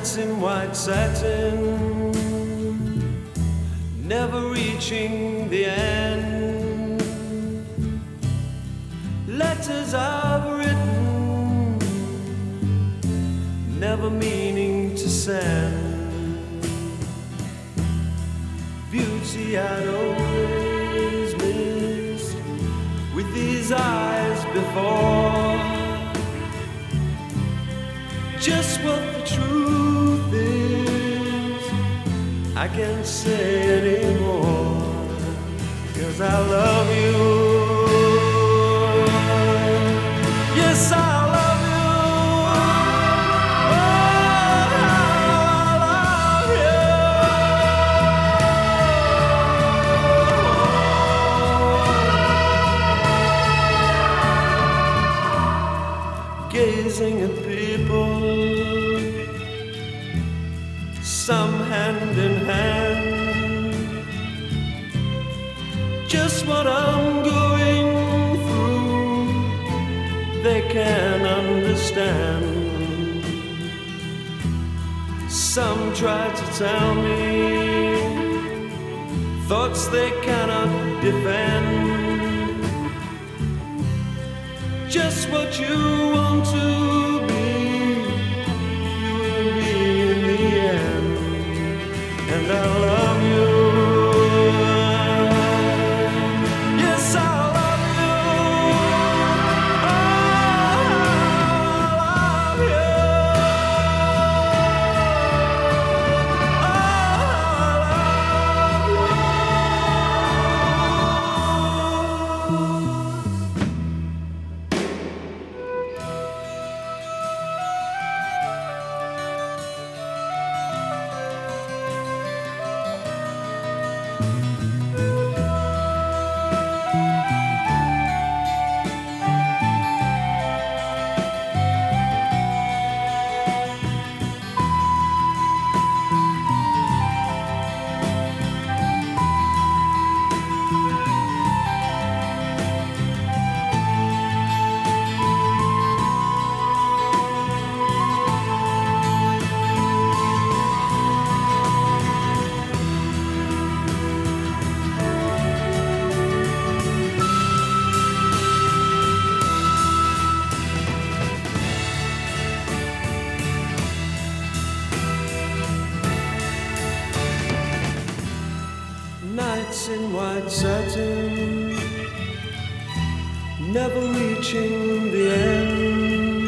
Nights in white satin, never reaching the end. Letters I've written, never meaning to send. Beauty I'd always missed with these eyes before. Just what the truth is, I can't say anymore, 'cause I love you. Yes, I love you. Oh, I love you. Gazing at people, some hand in hand, just what I'm going through, they can understand. Some try to tell me thoughts they cannot defend. Just what you want to be, you will be in the end. And I love you. Yes, I love you. Oh, I love you. Oh, nights in white satin, never reaching the end.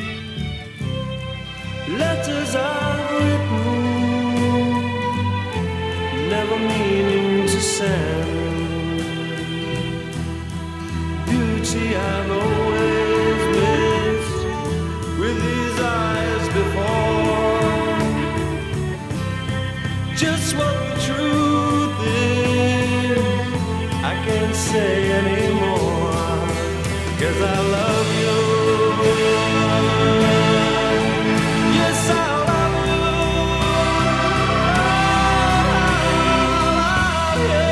Letters I've written, never meaning to send. Beauty I've always missed with these eyes before. Just what the truth is, I can't say anymore, 'cause I love you. Yes, I love you. I love you.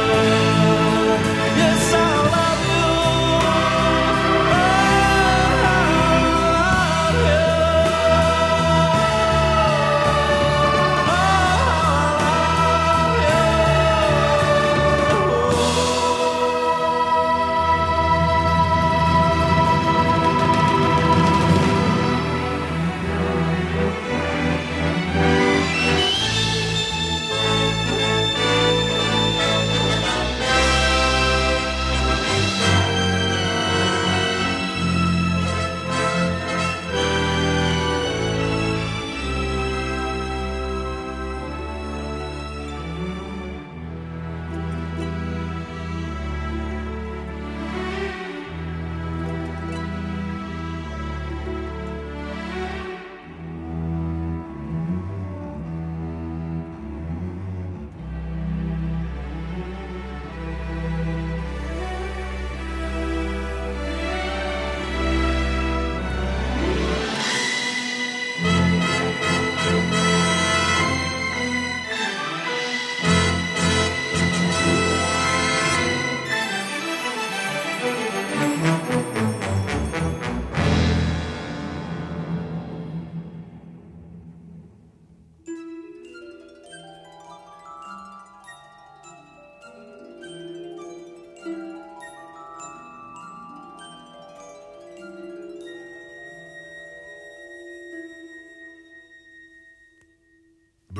Yes, I love you.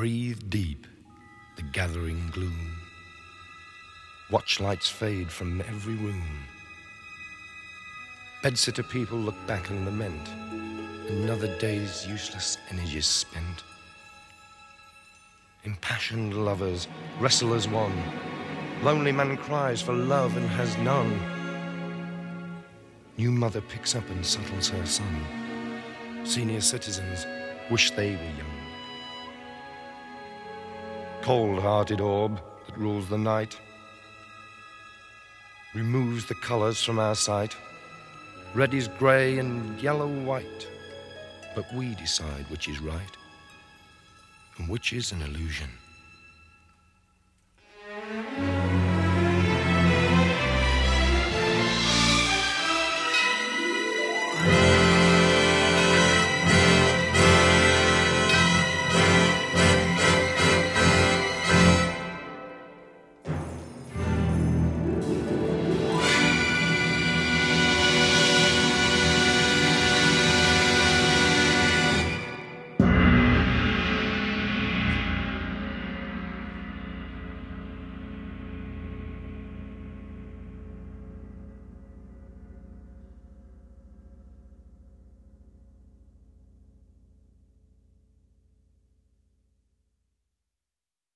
Breathe deep the gathering gloom. Watch lights fade from every room. Bedsitter people look back and lament. Another day's useless energies spent. Impassioned lovers wrestle as one. Lonely man cries for love and has none. New mother picks up and settles her son. Senior citizens wish they were young. Cold-hearted orb that rules the night removes the colours from our sight. Red is grey and yellow white, but we decide which is right and which is an illusion.